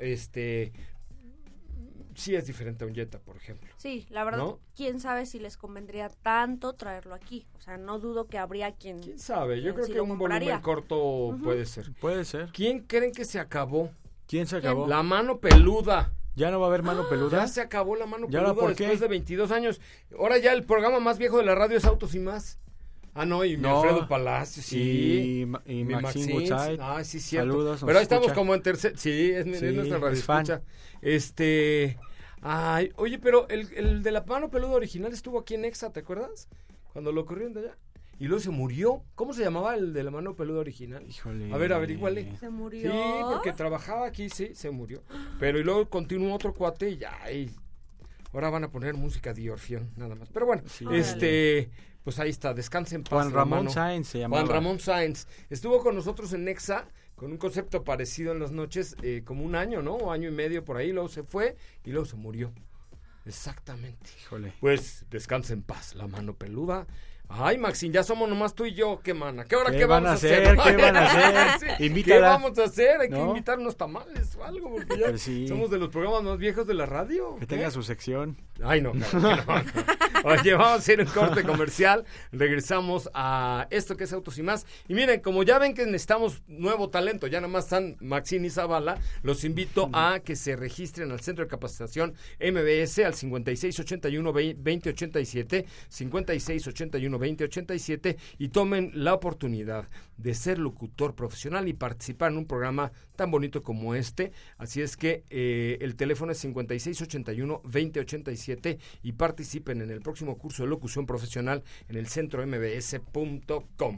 sí es diferente a un Jetta, por ejemplo. Sí, la verdad, ¿no? quién sabe si les convendría tanto traerlo aquí. O sea, no dudo que habría quien... ¿Quién sabe? Yo creo sí que lo un compraría. volumen corto puede ser. Puede ser. ¿Quién creen que se acabó? ¿Quién se acabó? La mano peluda. ¿Ya no va a haber mano peluda? Ya se acabó la mano ¿Y ahora peluda por qué? después de 22 años. Ahora ya el programa más viejo de la radio es Autos y Más. Ah, no, y mi Alfredo Palacio, sí. Y Mi Maxine Woodside. Ah, sí, cierto. Saludos. Pero ahí estamos como en tercer... Sí, es nuestra radio es fan. escucha. Ay, oye, pero el de la mano peluda original estuvo aquí en Exa, ¿te acuerdas? Cuando lo corrieron de allá. Y luego se murió. ¿Cómo se llamaba el de la mano peluda original? Híjole. A ver, averíguale. ¿Se murió? Sí, porque trabajaba aquí, sí, se murió. Pero y luego continuó otro cuate y ya. Ahora van a poner música de Orfeón, nada más. Pero bueno, Sí. pues ahí está, descansen en paz. Juan Ramón hermano. Sáenz se llamaba. Juan Ramón Sáenz. Estuvo con nosotros en Nexa con un concepto parecido en las noches, como un año, ¿no? O año y medio por ahí, luego se fue y luego se murió. Exactamente. Híjole. Pues descansa en paz, la mano peluda. Ay, Maxine, ya somos nomás tú y yo, ¿qué mana? ¿Qué ¿Qué van a hacer? ¿Qué van a hacer? Sí, Invítala. ¿qué vamos a hacer? Hay que ¿No? invitar unos tamales o algo, porque ya Pues sí. somos de los programas más viejos de la radio. Que tenga su sección. Ay, no, claro que no. Oye, vamos a hacer un corte comercial. Regresamos a esto que es Autos y Más. Y miren, como ya ven que necesitamos nuevo talento, ya nada más están Maxine y Zavala, los invito a que se registren al Centro de Capacitación MBS al 5681-2087, 5681-2087 y tomen la oportunidad de ser locutor profesional y participar en un programa tan bonito como este. Así es que el teléfono es 5681-2087 y participen en el próximo curso de locución profesional en el centro mbs.com.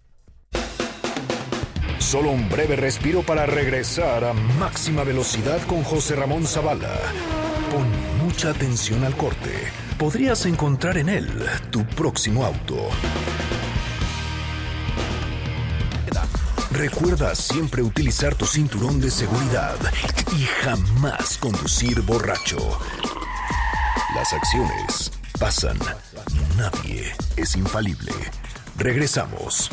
Solo un breve respiro para regresar a máxima velocidad con José Ramón Zavala. Pon mucha atención al corte. Podrías encontrar en él tu próximo auto. Recuerda siempre utilizar tu cinturón de seguridad y jamás conducir borracho. Las acciones pasan. Nadie es infalible. Regresamos.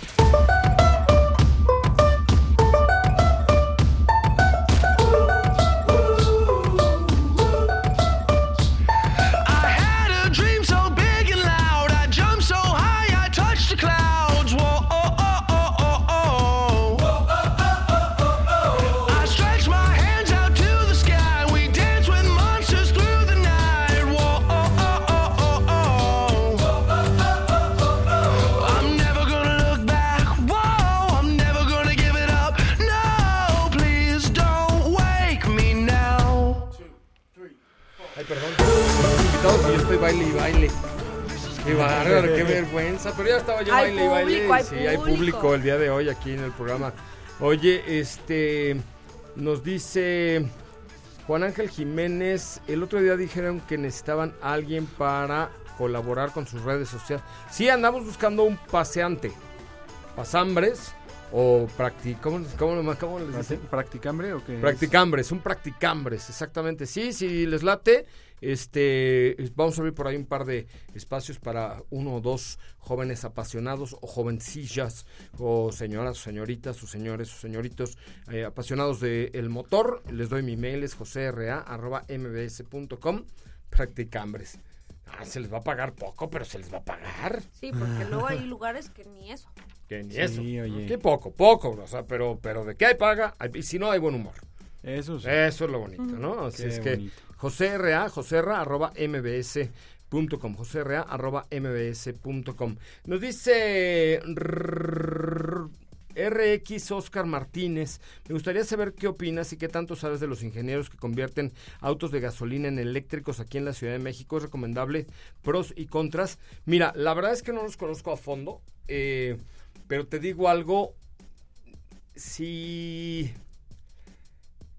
Ay, perdón. Invitados y yo estoy baile y baile. Qué bárbaro, qué vergüenza. Pero ya estaba yo Hay baile y baile. público, Sí, hay público el día de hoy aquí en el programa. Oye, nos dice Juan Ángel Jiménez, el otro día dijeron que necesitaban a alguien para colaborar con sus redes sociales. Sí, andamos buscando un paseante, pasambres o ¿cómo les dicen? ¿Practicambre o qué? Practicambres, un practicambres, exactamente. Sí, si les late, vamos a abrir por ahí un par de espacios para uno o dos jóvenes apasionados o jovencillas o señoras o señoritas o señores o señoritos apasionados del motor. Les doy mi mail, es josera@mbs.com. Practicambres. Se les va a pagar poco, pero se les va a pagar. Sí, porque luego hay lugares que ni eso. Que ni Sí, eso. oye. Qué poco, o sea, pero de qué hay paga, y si no hay buen humor. Eso sí. Eso es lo bonito, ¿no? Así Qué es que bonito. joserra@mbs.com, joserra@mbs.com. Nos dice RX Oscar Martínez, me gustaría saber qué opinas y qué tanto sabes de los ingenieros que convierten autos de gasolina en eléctricos aquí en la Ciudad de México. ¿Es recomendable? Pros y contras. Mira, la verdad es que no los conozco a fondo, pero te digo algo, si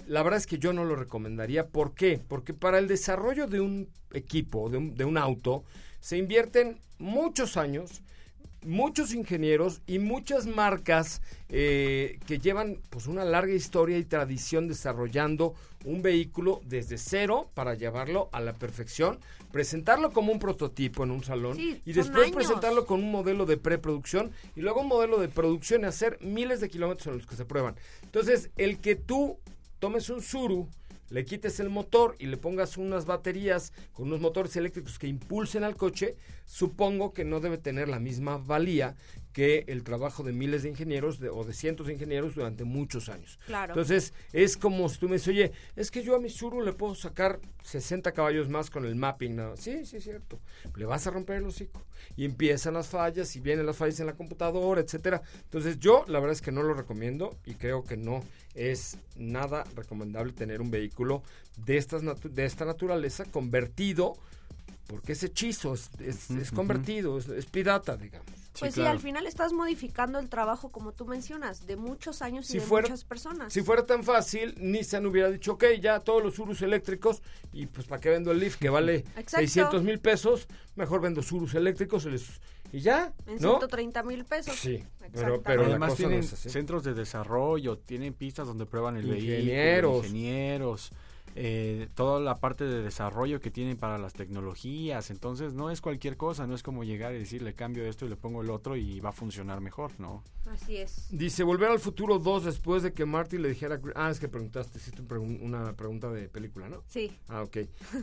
la verdad es que yo no lo recomendaría. ¿Por qué? Porque para el desarrollo de un equipo, de un auto, se invierten muchos años, muchos ingenieros y muchas marcas que llevan pues una larga historia y tradición desarrollando un vehículo desde cero para llevarlo a la perfección, presentarlo como un prototipo en un salón y después presentarlo con un modelo de preproducción y luego un modelo de producción y hacer miles de kilómetros en los que se prueban. Entonces, el que tú tomes un Tsuru, le quites el motor y le pongas unas baterías con unos motores eléctricos que impulsen al coche, supongo que no debe tener la misma valía que el trabajo de miles de ingenieros o de cientos de ingenieros durante muchos años. Claro. Entonces, es como si tú me dices, oye, es que yo a mi Tsuru le puedo sacar 60 caballos más con el mapping. ¿No? Sí, sí, es cierto. Le vas a romper el hocico. Y empiezan las fallas, y vienen las fallas en la computadora, etcétera. Entonces, yo la verdad es que no lo recomiendo y creo que no es nada recomendable tener un vehículo de esta naturaleza convertido, porque es hechizo, es convertido, es pirata, digamos. Pues sí, claro. Al final estás modificando el trabajo, como tú mencionas, de muchos años y de muchas personas. Si fuera tan fácil, Nissan hubiera dicho, ok, ya todos los Tsurus eléctricos, y pues ¿para qué vendo el Leaf que vale 600,000 pesos? Mejor vendo Tsurus eléctricos y ya, en ¿no? 130,000 pesos. Sí, pero además tienen no es así. centros de desarrollo, tienen pistas donde prueban el vehículo, ingenieros, toda la parte de desarrollo que tienen para las tecnologías. Entonces no es cualquier cosa, no es como llegar y decir le cambio esto y le pongo el otro y va a funcionar mejor, ¿no? Así es. Dice, Volver al Futuro 2 después de que Marty le dijera... es que preguntaste, hiciste una pregunta de película, ¿no? Sí. Ok.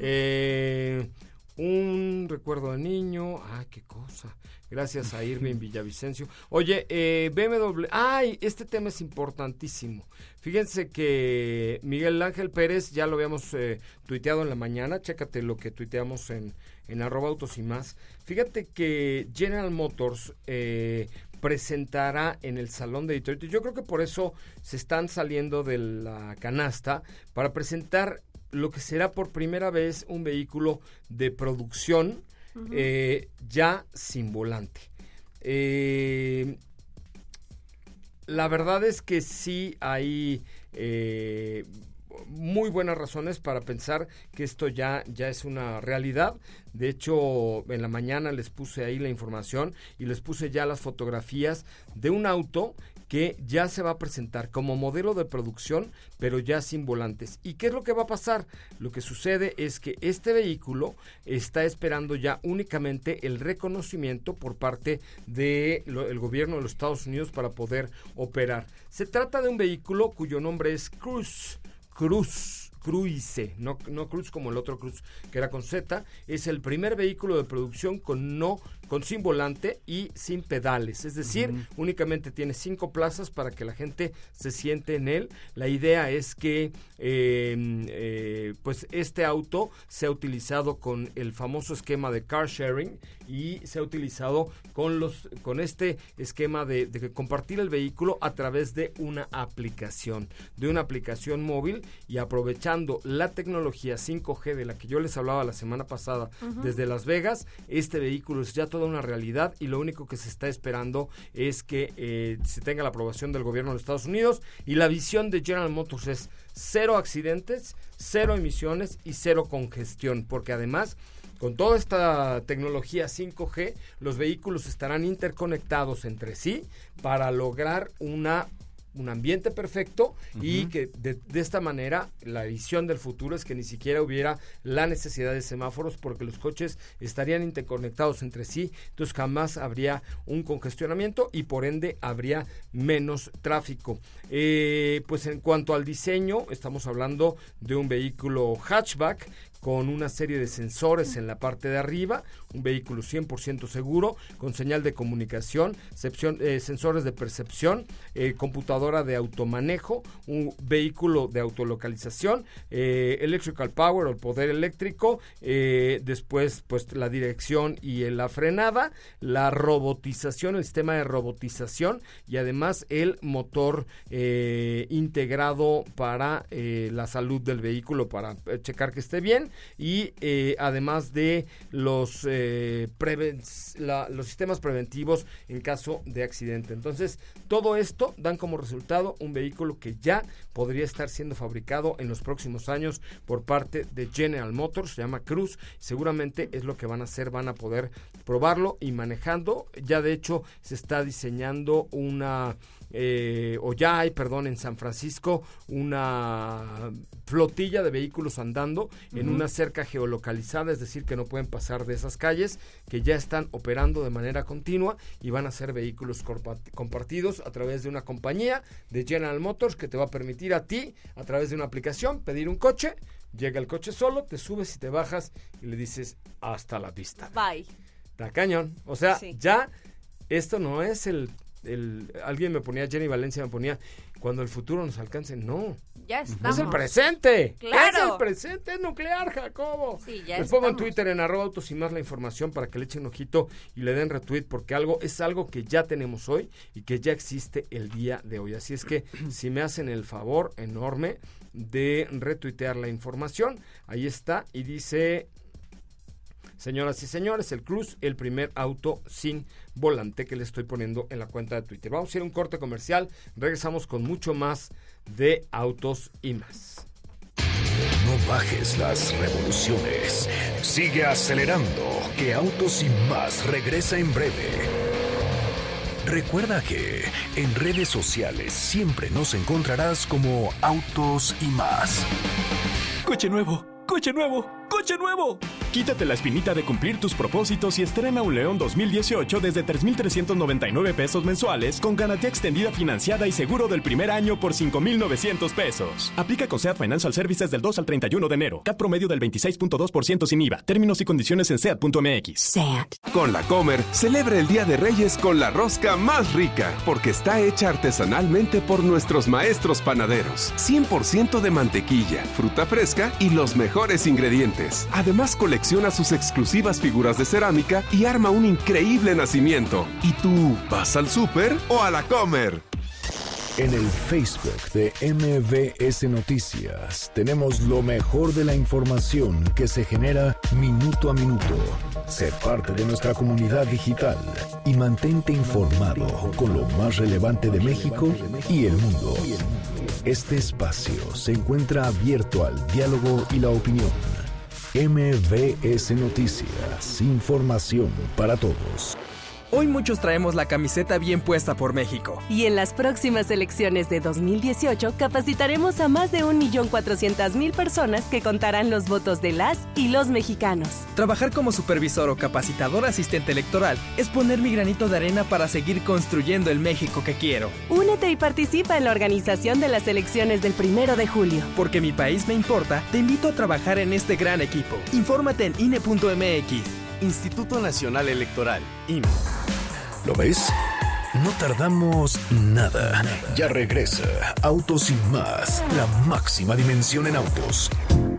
Un recuerdo de niño. Qué cosa. Gracias a Irving Villavicencio. Oye, BMW. Este tema es importantísimo. Fíjense que Miguel Ángel Pérez, ya lo habíamos tuiteado en la mañana. Chécate lo que tuiteamos en @autos y más. Fíjate que General Motors presentará en el Salón de Detroit. Yo creo que por eso se están saliendo de la canasta para presentar lo que será por primera vez un vehículo de producción ya sin volante. La verdad es que sí hay muy buenas razones para pensar que esto ya es una realidad. De hecho, en la mañana les puse ahí la información y les puse ya las fotografías de un auto que ya se va a presentar como modelo de producción, pero ya sin volantes. ¿Y qué es lo que va a pasar? Lo que sucede es que este vehículo está esperando ya únicamente el reconocimiento por parte del gobierno de los Estados Unidos para poder operar. Se trata de un vehículo cuyo nombre es Cruise, no Cruz como el otro Cruz que era con Z. Es el primer vehículo de producción con sin volante y sin pedales, es decir, únicamente tiene 5 plazas para que la gente se siente en él. La idea es que pues este auto se ha utilizado con el famoso esquema de car sharing y se ha utilizado con este esquema de compartir el vehículo a través de una aplicación móvil, y aprovechando la tecnología 5G de la que yo les hablaba la semana pasada desde Las Vegas. Este vehículo es ya toda una realidad y lo único que se está esperando es que se tenga la aprobación del gobierno de los Estados Unidos, y la visión de General Motors es 0 accidentes, 0 emisiones y 0 congestión, porque además con toda esta tecnología 5G los vehículos estarán interconectados entre sí para lograr un ambiente perfecto y que de esta manera la visión del futuro es que ni siquiera hubiera la necesidad de semáforos, porque los coches estarían interconectados entre sí, entonces jamás habría un congestionamiento y por ende habría menos tráfico. Pues en cuanto al diseño, estamos hablando de un vehículo hatchback con una serie de sensores en la parte de arriba, un vehículo 100% seguro, con señal de comunicación, sensores de percepción, computadora de automanejo, un vehículo de autolocalización, electrical power o el poder eléctrico, después pues la dirección y la frenada, la robotización, el sistema de robotización, y además el motor integrado para la salud del vehículo, para checar que esté bien. y además de los sistemas preventivos en caso de accidente. Entonces, todo esto dan como resultado un vehículo que ya podría estar siendo fabricado en los próximos años por parte de General Motors, se llama Cruze, seguramente es lo que van a hacer, van a poder probarlo y manejando. Ya de hecho se está diseñando en San Francisco una flotilla de vehículos andando en una cerca geolocalizada, es decir, que no pueden pasar de esas calles, que ya están operando de manera continua y van a ser vehículos compartidos a través de una compañía de General Motors que te va a permitir a ti, a través de una aplicación, pedir un coche, llega el coche solo, te subes y te bajas y le dices hasta la vista. Bye. Está cañón. O sea, ya esto no es alguien me ponía, Jenny Valencia me ponía, cuando el futuro nos alcance, no. Ya estamos. Es el presente. Claro. Es el presente nuclear, Jacobo. Sí, ya Les pongo en estamos. Twitter en @autos y más la información para que le echen ojito y le den retweet, porque es algo que ya tenemos hoy y que ya existe el día de hoy. Así es que si me hacen el favor enorme de retuitear la información, ahí está y dice: señoras y señores, el Cruze, el primer auto sin volante, que le estoy poniendo en la cuenta de Twitter. Vamos a ir a un corte comercial, regresamos con mucho más de Autos y Más. No bajes las revoluciones. Sigue acelerando, que Autos y Más regresa en breve. Recuerda que en redes sociales siempre nos encontrarás como Autos y Más. ¡Coche nuevo! ¡Coche nuevo! ¡Coche nuevo! Quítate la espinita de cumplir tus propósitos y estrena un León 2018 desde 3,399 pesos mensuales con garantía extendida financiada y seguro del primer año por 5,900 pesos. Aplica con SEAT Financial Services del 2 al 31 de enero. CAT promedio del 26.2% sin IVA. Términos y condiciones en SEAT.mx. SEAT. Con La Comer, celebra el Día de Reyes con la rosca más rica, porque está hecha artesanalmente por nuestros maestros panaderos. 100% de mantequilla, fruta fresca y los mejores ingredientes. Además, colecciona sus exclusivas figuras de cerámica y arma un increíble nacimiento. ¿Y tú, vas al súper o a La Comer? En el Facebook de MBS Noticias tenemos lo mejor de la información que se genera minuto a minuto. Sé parte de nuestra comunidad digital y mantente informado con lo más relevante de México y el mundo. Este espacio se encuentra abierto al diálogo y la opinión. MBS Noticias, información para todos. Hoy muchos traemos la camiseta bien puesta por México. Y en las próximas elecciones de 2018 capacitaremos a más de 1,400,000 personas que contarán los votos de las y los mexicanos. Trabajar como supervisor o capacitador asistente electoral es poner mi granito de arena para seguir construyendo el México que quiero. Únete y participa en la organización de las elecciones del 1 de julio. Porque mi país me importa, te invito a trabajar en este gran equipo. Infórmate en INE.mx. Instituto Nacional Electoral, INE. ¿Lo ves? No tardamos nada. Ya regresa Autos y Más, la máxima dimensión en autos.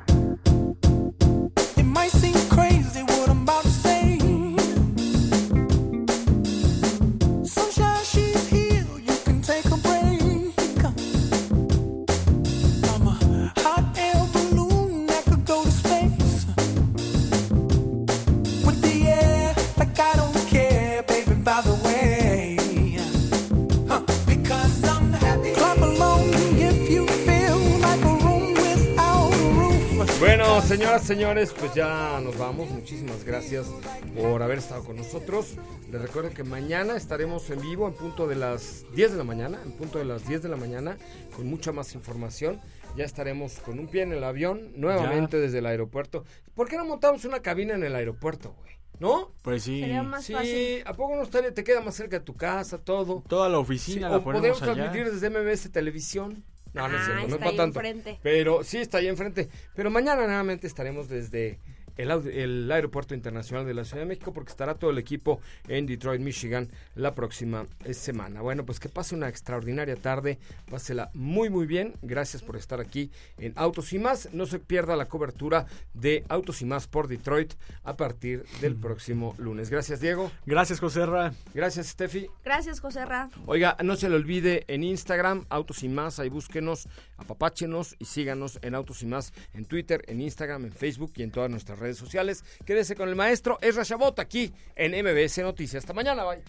Bueno, señoras, señores, pues ya nos vamos. Muchísimas gracias por haber estado con nosotros. Les recuerdo que mañana estaremos en vivo en punto de las 10 de la mañana, con mucha más información. Ya estaremos con un pie en el avión, nuevamente desde el aeropuerto. ¿Por qué no montamos una cabina en el aeropuerto, güey? ¿No? Pues sí. Sería más Sí, fácil. ¿a poco no te queda más cerca de tu casa, todo? Toda la oficina Sí, la o ponemos podemos allá. transmitir desde MBS Televisión. No, no es cierto, no es está para ahí tanto. enfrente. Pero sí, está ahí enfrente. Pero mañana nuevamente estaremos desde el Aeropuerto Internacional de la Ciudad de México, porque estará todo el equipo en Detroit, Michigan, la próxima semana. Bueno, pues que pase una extraordinaria tarde, pásela muy muy bien. Gracias por estar aquí en Autos y Más. No se pierda la cobertura de Autos y Más por Detroit a partir del próximo lunes. Gracias, Diego. Gracias, Joserra. Gracias, Steffi. Gracias, Joserra. Oiga, no se le olvide en Instagram, Autos y Más, ahí búsquenos, apapáchenos y síganos en Autos y Más en Twitter, en Instagram, en Facebook y en todas nuestras redes sociales. Quédese con el maestro Ezra Shabot aquí en MBS Noticias. Hasta mañana, bye.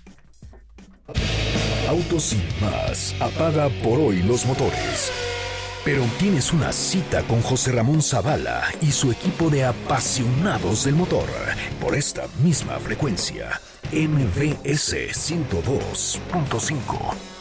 Autos y Más apaga por hoy los motores. Pero tienes una cita con José Ramón Zavala y su equipo de apasionados del motor por esta misma frecuencia. MBS 102.5.